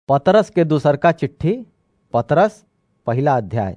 पतरस के दूसरका चिट्ठी। पतरस पहला अध्याय।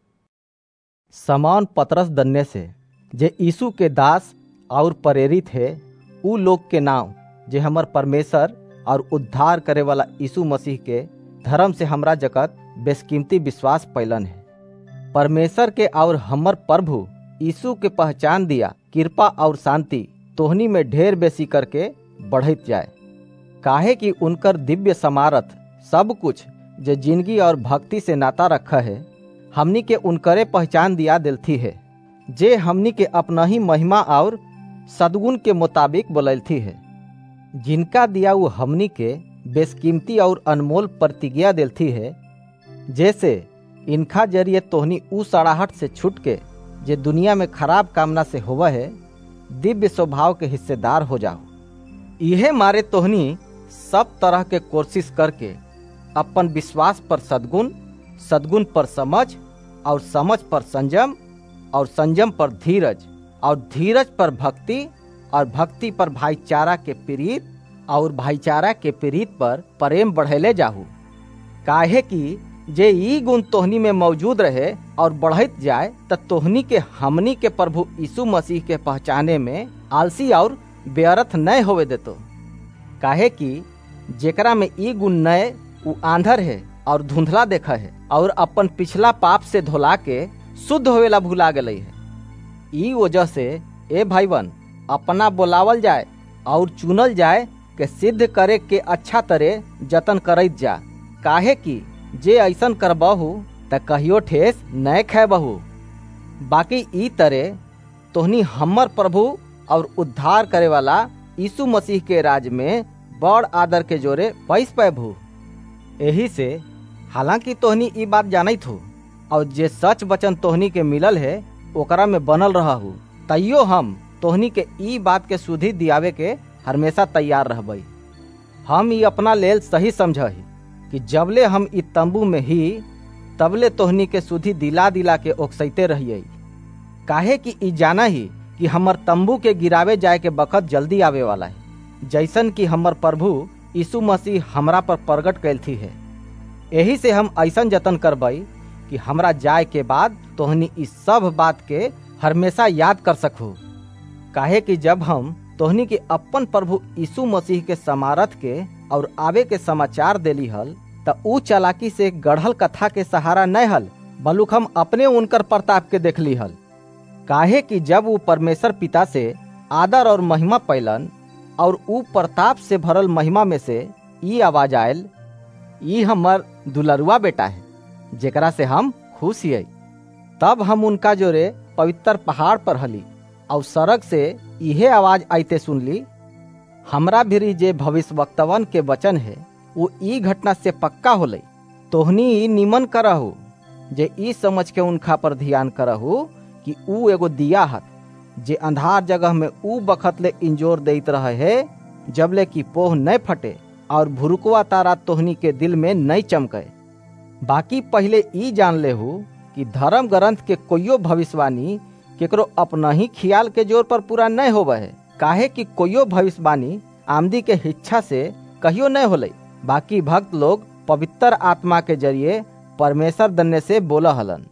समान पतरस दन्ने से जे यीशु के दास और प्रेरित है, उ लोग के नाम जे हमर परमेश्वर और उद्धार करे वाला यीशु मसीह के धर्म से हमरा जगत बेसकीमती विश्वास पैलन है। परमेश्वर के और हमर प्रभु यीशु के पहचान दिया कृपा और शांति तोहनी में ढेर बेसी करके बढ़त जाए, काहे कि उनकर दिव्य समारथ सब कुछ जे जिंदगी और भक्ति से नाता रखा है, हमनी के उनकरे पहचान दिया दिलथी है, जे हमनी के अपना ही महिमा और सद्गुण के मुताबिक बोलती है, जिनका दिया वो हमनी के बेसकीमती और अनमोल प्रतिज्ञा दिलथी है, जैसे इनका जरिए तोहनी उ सड़ाहट से छूट के जे दुनिया में खराब कामना से होवा है, दिव्य स्वभाव के हिस्सेदार हो जाओ। इहे मारे तोहनी सब तरह के कोशिश करके अपन विश्वास पर सद्गुण, सद्गुण पर समझ, और समझ पर संयम, और संयम पर धीरज, और धीरज पर भक्ति, और भक्ति पर भाईचारा के प्रीत, और भाईचारा के प्रीत पर प्रेम बढ़ेले जाहू। काहे कि जे ई गुण तोहनी में मौजूद रहे और बढ़त जाए त तोहनी के हमनी के प्रभु यीशु मसीह के पहचाने में आलसी और व्यर्थ न होवे देतो। काहे कि जेकरा में ई गुण नए उ आंधर है और धुंधला देखा है, और अपन पिछला पाप से धोला के शुद्ध होवेला भुला गई है। ई वजह से ए भाईवन अपना बोलावल जाए और चुनल जाए के सिद्ध करे के अच्छा तरह जतन करत जा, काहे कि जे ऐसन करबहू त कहियो ठेस न खेबहू। बाकी ई तरह तोहनी हमर प्रभु और उद्धार करे वाला यीशु मसीह के राज में बड़ आदर के जोरे पैस पैबू। यही से हालांकि तोहनी ई बात जानत हो और जे सच वचन तोहनी के मिलल है ओकरा में बनल रहा हूँ, तैयो हम तोहनी के ई बात के सुधी दियावे के हमेशा तैयार रहबई। हम ई अपना लेल सही समझही कि जबले हम ई तंबू में ही तबले तोहनी के सुधी दिला दिला के ओकसैते रहिए, काहे कि ई जाना ही कि हमर तंबू के गिरावे जाए के बखत जल्दी आवे वाला है, जैसन कि हमर प्रभु यीशु मसीह हमरा पर प्रगट कैलथी है। यही से हम ऐसन जतन करबई कि हमरा जाए के बाद तोहनी इस सब बात के हमेशा याद कर सकू। काहे कि जब हम तोहनी के अपन प्रभु यीशु मसीह के समारथ के और आवे के समाचार देली हल त ऊ चालाकी से गढ़ल कथा के सहारा न हल, बलुक हम अपने उनकर प्रताप के देखली हल। काहे कि जब वो परमेश्वर पिता से आदर और महिमा पैलन और ऊ प्रताप से भरल महिमा में से ई आवाज आयल, ई हमर दुलरुआ बेटा है जेकरा से हम खुश हियै। तब हम उनका जोरे पवित्र पहाड़ पर हली और सड़क से इहे आवाज आइते सुनली, हमरा भी जे भविष्यवक्तवन के वचन है वो ई घटना से पक्का होले। तोहनी निमन करहु जे ई समझ के उनका पर ध्यान करहु कि ऊ एगो दिया हत जे अंधार जगह में ऊ बखत ले इंजोर देत रहे है, जबले कि पोह न फटे और भुरुकवा तारा तोहनी के दिल में नहीं चमके। बाकी पहले ई जान लेहु कि धर्म ग्रंथ के कोइयो भविष्यवाणी केकरो अपना ही ख्याल के जोर पर पूरा नहीं होवे है, काहे कि कोइयो भविष्यवाणी आमदी के इच्छा से कहियो नहीं होले, बाकी भक्त लोग पवित्र आत्मा के जरिए परमेश्वर दन्ने से बोला हलन।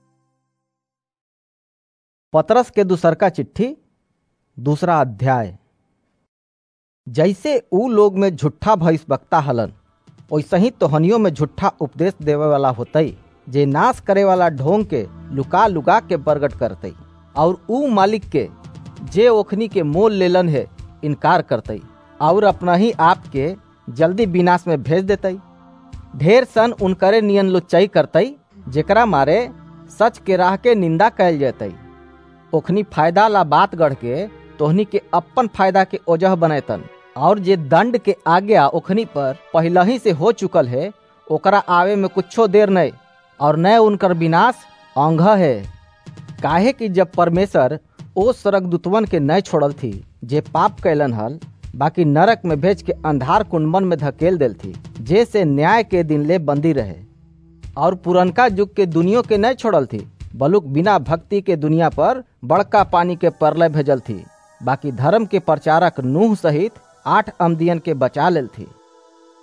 पतरस के दूसरका चिट्ठी। दूसरा अध्याय। जैसे ऊ लोग में झूठा भविष्यवक्ता हलन, वैसे ही तोहनियों में झूठा उपदेश देवे वाला होतई, जे नाश करे वाला ढोंग के लुका लुका के प्रगट करतई, और ऊ मालिक के जे ओखनी के मोल लेलन है इनकार करतई, और अपना ही आप के जल्दी विनाश में भेज देतई। ढेर सन उनकरे नियन लुच्चाई करतई, जेकरा मारे सच के राह के निंदा कैल जतई। ओखनी फायदा ला बात गढ़ के तोहनी के अपन फायदा के ओजह बनेतन, और जे दंड के आज्ञा ओखनी पर पहले ही से हो चुकल है, ओकरा आवे में कुछो देर नहीं, और न उनकर विनाश अंघ है। काहे कि जब परमेश्वर ओ स्वर्गदूतवन के न छोड़ल थी जे पाप कैलन हल, बाकी नरक में भेज के अंधार कुंडमन में धकेल देल थी, जैसे न्याय के दिन ले बंदी रहे, और पुरनका युग के दुनिया के न छोड़ल थी, बलुक बिना भक्ति के दुनिया पर बड़का पानी के प्रलय भेजल थी। बाकी धर्म के प्रचारक नूह सहित 8 अमदियन के बचा लेल थी।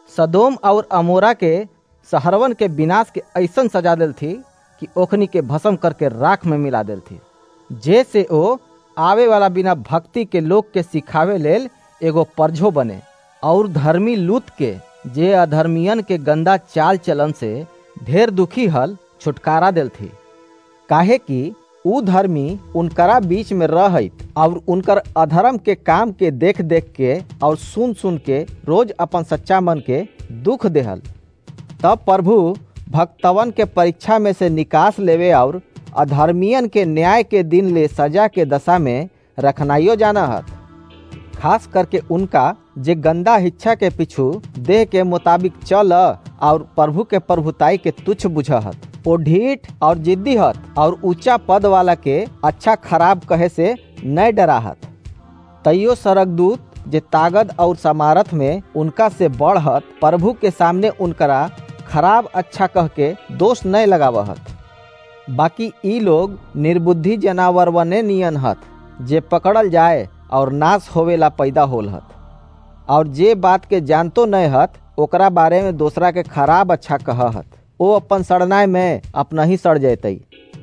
सदोम और अमोरा के शहरवन के विनाश के ऐसन सजा दिल थी कि ओखनी के भस्म करके राख में मिला दिल थी, जैसे ओ आवे वाला बिना भक्ति के लोग के सिखावे लेल एगो परझो बने। और धर्मी लूत के जे अधर्मियन के गंदा चाल चलन से ढेर दुखी हल छुटकारा दिल थी, काहे कि ऊ धर्मी उनकरा बीच में रहत और उनकर अधर्म के काम के देख देख के और सुन सुन के रोज अपन सच्चा मन के दुख देहल। तब प्रभु भक्तवन के परीक्षा में से निकास लेवे और अधर्मियन के न्याय के दिन ले सजा के दशा में रखनाइयो जाना हत। खास करके उनका जे गंदा इच्छा के पीछू देह के मुताबिक चल और प्रभु के प्रभुताई के तुच्छ बुझहत। ओ ढीठ और जिद्दी हत और ऊंचा पद वाला के अच्छा खराब कहे से न डराहत। तैयो सरकदूत जे ताकत और समारथ में उनका से बढ़हत प्रभु के सामने उनकरा खराब अच्छा कह के दोष न लगावहत। बाकी ई लोग निर्बुद्धि जनावर वने नियन हत जे पकड़ल जाए और नाश होवेला पैदा होल हत, और जे बात के जानतो न हत ओकरा बारे में दूसरा के खराब अच्छा कहत। ओ अपन सड़नाए में अपना ही सड़ जैतई।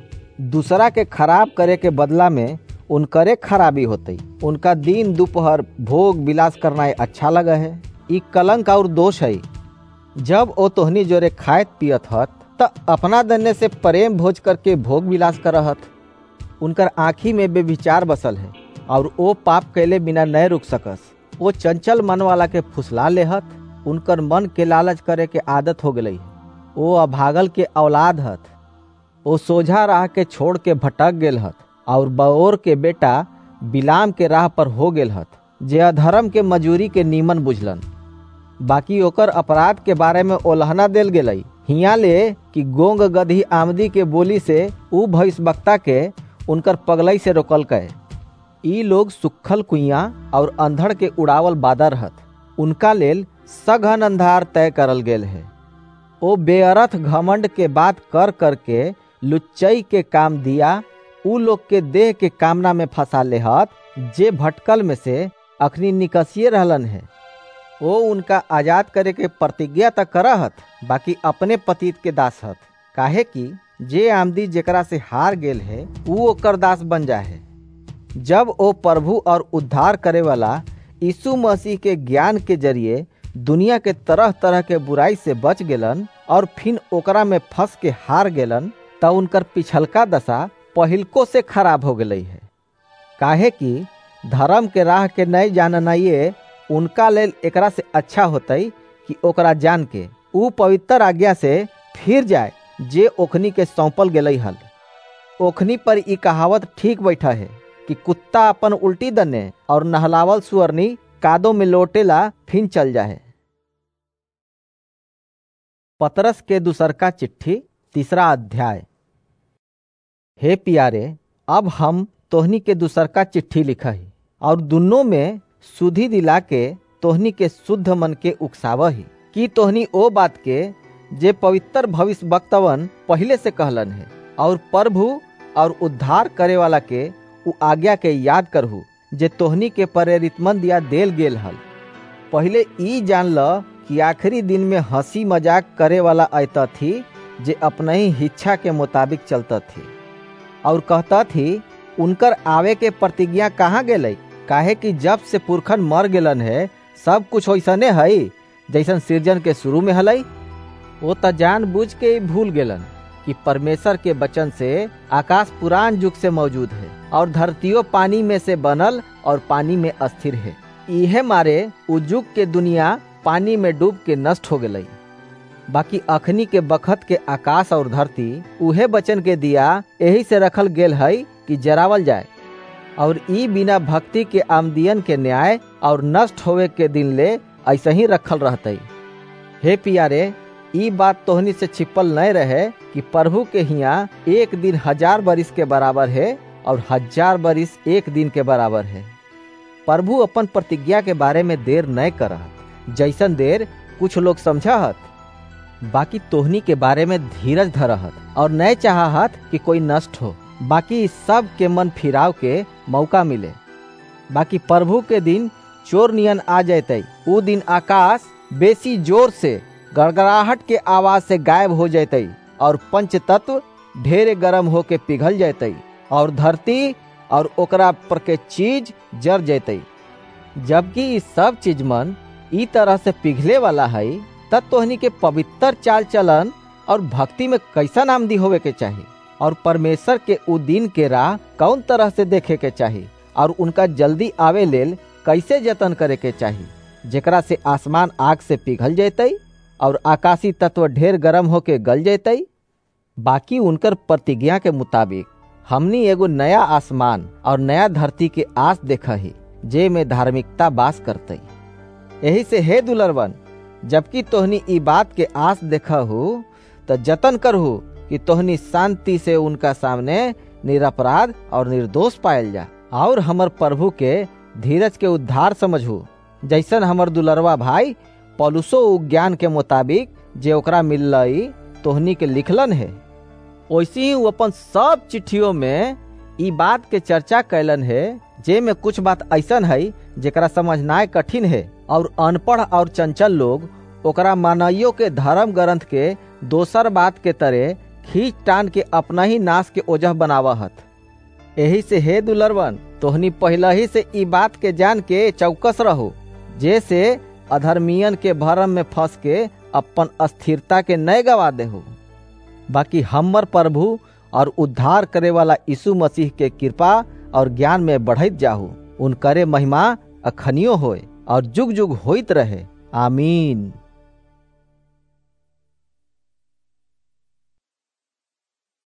दूसरा के खराब करे के बदला में उनकरे खराबी होतई। उनका दिन दोपहर भोग विलास करना अच्छा लगा है। ई कलंक और दोष है। जब ओ तोहनी जोरे खायत पियत हत त अपना दन्ने से प्रेम भोज करके भोग विलास करहत। उनकर आँखी में बेविचार बसल है और ओ पाप कैले बिना न रुक सकस। वो चंचल मन वाला के फुसला लेहत। उनकर मन के लालच करे के आदत हो गई है। वो अभागल के औलाद हत। वो सोझा राह के छोड़ के भटक गेल हत और बओर के बेटा बिलाम के राह पर हो गेल हत, जे अधर्म के मजूरी के नीमन बुझलन। बाकी ओकर अपराध के बारे में ओलहना देल गेलई। हिया ले कि गोंग गधी आमदी के बोली से ऊ भविष्यवक्ता के उनकर पगलई से रोकल कहे। ई लोग सुखल कुइया और अंधड़ के उड़ावल बादर हत। उनका लेल सघन अंधार तय करल गेल है। ओ बेअरथ घमंड के बात कर करके लुच्चई के काम दिया ऊ लोग के देह के कामना में फंसा लेहत, जे भटकल में से अखनी निकसिए रहलन है। वो उनका आजाद करे के प्रतिज्ञा तक करहत, बाकी अपने पतित के दास हत। काहे कि जे आमदी जेकरा से हार गेल है ऊ ओकर दास बन जा है। जब ओ प्रभु और उद्धार करे वाला यीशु मसीह के ज्ञान के जरिए दुनिया के तरह तरह के बुराई से बच गेलन और फिर ओकरा में फंस के हार गेलन, तब उनकर पिछलका दशा पहिलको से खराब हो गई है। काहे कि धर्म के राह के नहीं जाननाइए उनका लेल एकरा से अच्छा होतई कि ओकरा जान के ऊ पवित्र आज्ञा से फिर जाए जे ओखनी के सौंपल गेलई हल। ओखनी पर ई कहावत ठीक बैठा है कि कुत्ता अपन उल्टी दने और नहलावल सुअरनी कादो में लौटेला फिर चल जाए। पतरस के दूसरका चिट्ठी 3 अध्याय। हे प्यारे, अब हम तोहनी के दूसरका चिट्ठी लिखा ही और दुनों में सुधि दिला के तोहनी के शुद्ध मन के उकसावही कि तोहनी ओ बात के जे पवित्र भविष्यवक्तवन पहले से कहलन है और प्रभु और उद्धार करे वाला के उ आज्ञा के याद करहु जे तोहनी के प्रेरितमन दिया देल गेल हल। पहले ई जान ल कि आखिरी दिन में हंसी मजाक करे वाला अयता थी जे अपने ही इच्छा के मुताबिक चलता थी और कहता थी उनकर आवे के प्रतिज्ञा कहाँ गेलै। काहे कि जब से पुरखन मर गेलन है सब कुछ वैसने है जैसन सृजन के शुरू में हलै। वो त जान बुझ के ही भूल गेलन कि परमेश्वर के वचन से आकाश पुरान युग से मौजूद है और धरतियों पानी में से बनल और पानी में अस्थिर है। इहे मारे उ युग के दुनिया पानी में डूब के नष्ट हो गई। बाकी अखनी के बखत के आकाश और धरती उहे वचन के दिया यही से रखल गेल है कि जरावल जाए और ई बिना भक्ति के आमदियन के न्याय और नष्ट होवे के दिन ले ऐसे ही रखल रहते। हे प्यारे, ई बात तोहनी से छिपल नहीं रहे कि प्रभु के हिया एक दिन 1000 बरिस के बराबर है और 1000 बरिस एक दिन के बराबर है। प्रभु अपन प्रतिज्ञा के बारे में देर नहीं करत जैसन देर कुछ लोग समझहत, बाकी तोहनी के बारे में धीरज धरहत और नहीं चाहत कि कोई नष्ट हो, बाकी सब के मन फिराव के मौका मिले। बाकी प्रभु के दिन चोर नियन आ जैतई। ऊ दिन आकाश बेसी जोर से गड़गड़ाहट के आवाज से गायब हो जैतई और पंच तत्व ढेरे गरम होके पिघल जैतई और धरती और ओकरा पर के चीज जर जैतई। जबकि इस सब चीज मन ई तरह से पिघले वाला है, तब तोहनी के पवित्र चाल चलन और भक्ति में कैसा नामदी होवे के चाहिए और परमेश्वर के उ दिन के राह कौन तरह से देखे के चाहिए और उनका जल्दी आवे लेल कैसे जतन करे के चाहिए, जेकरा से आसमान आग से पिघल जैतई और आकाशी तत्व ढेर गरम होके गल जैतई। बाकी उनकर प्रतिज्ञा के मुताबिक हमनी एगो नया आसमान और नया धरती के आस देखा ही, जे में धार्मिकता बास करतई। यही से हे दुलरवन, जबकि तोहनी ई बात के आस देखा हो तो जतन करहु कि तोहनी शांति से उनका सामने निरपराध और निर्दोष पायल जा और हमर प्रभु के धीरज के उद्धार समझू, जैसन हमर दुलरवा भाई पौलुसो ज्ञान के मुताबिक जे ओकरा मिललई तोहनी के लिखलन है। वैसे ही वो अपन सब चिट्ठियों में ई बात के चर्चा कैलन है, जे में कुछ बात ऐसन है जेकरा समझनाए कठिन है और अनपढ़ और चंचल लोग ओकरा मानइयों के धर्म ग्रंथ के दोसर बात के तरह खींच टान के अपना ही नाश के ओजह बनावहत। यही से हे दुलरवन, तोहनी पहले ही से ई बात के जान के चौकस रहो, जैसे अधर्मियन के भरम में फंस के अपन अस्थिरता के नए गवा देहो। बाकी हमर प्रभु और उद्धार करे वाला यीशु मसीह के कृपा और ज्ञान में बढ़त जाहू। उनकरे महिमा अखनियो होए और जुग जुग होइत रहे। आमीन।